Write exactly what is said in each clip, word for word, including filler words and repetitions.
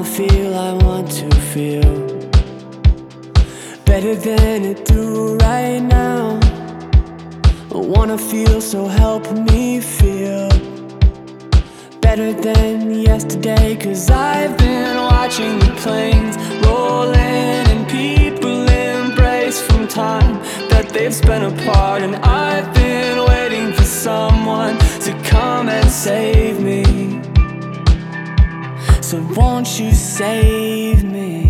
feel, I want to feel better than I do right now. I wanna feel, so help me feel better than yesterday. Cause I've been watching the planes rolling and people embrace from time that they've spent apart. And I've been waiting for someone to come and save me. So won't you save me?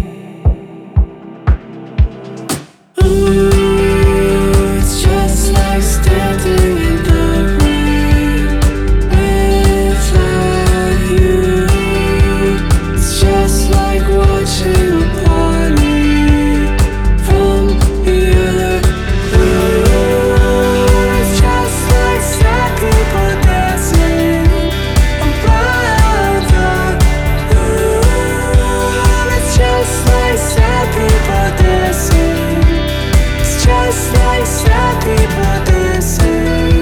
Ooh, it's just like standing in the rain without you. It's just like watching a party from the other room. It's just like sad people dancing around the room. It's just like sad people dancing. It's just like sad people dancing.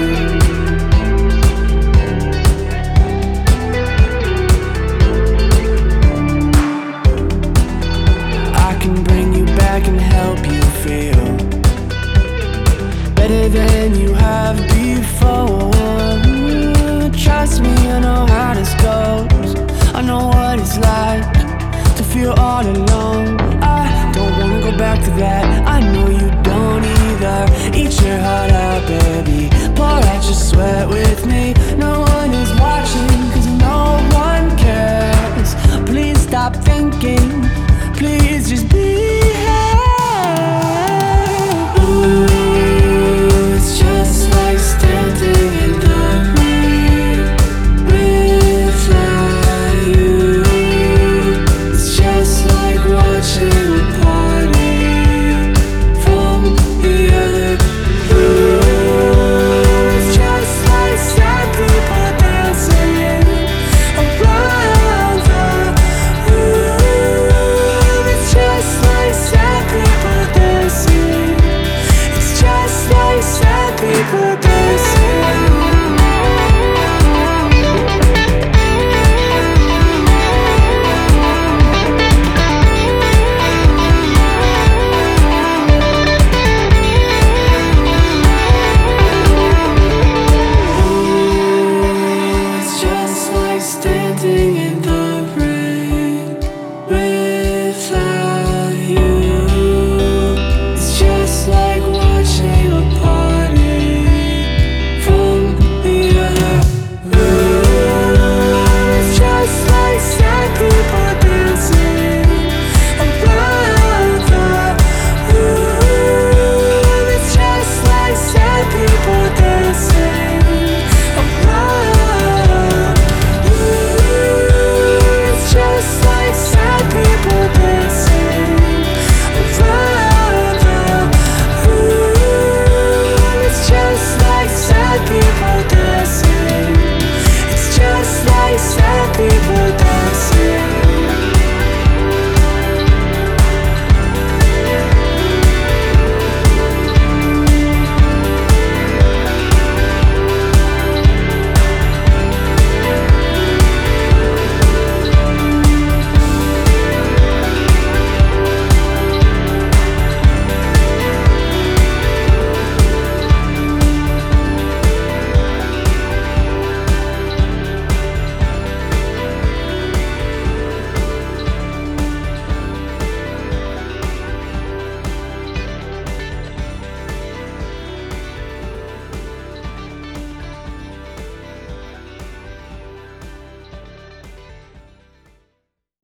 I can bring you back and help you feel better than you have before. Trust me, I know how this goes. I know what it's like to feel all alone. I don't wanna go back to that.